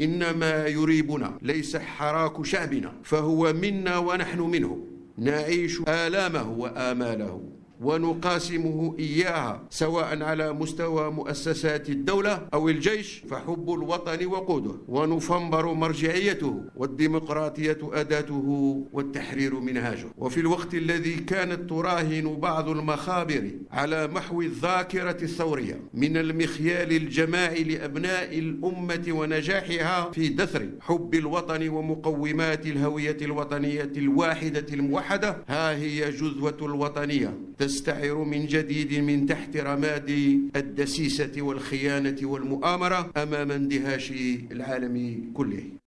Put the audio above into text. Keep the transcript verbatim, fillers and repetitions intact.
إنما يريبنا ليس حراك شعبنا، فهو منا ونحن منه، نعيش آلامه وآماله ونقاسمه إياها، سواء على مستوى مؤسسات الدولة أو الجيش، فحب الوطن وقوده، ونفنبر مرجعيته، والديمقراطية أداته، والتحرير منهاجه. وفي الوقت الذي كانت تراهن بعض المخابر على محو الذاكرة الثورية من المخيال الجماعي لأبناء الأمة ونجاحها في دثر حب الوطن ومقومات الهوية الوطنية الواحدة الموحدة، ها هي جذوة الوطنية تستعر من جديد من تحت رماد الدسيسة والخيانة والمؤامرة أمام اندهاش العالم كله.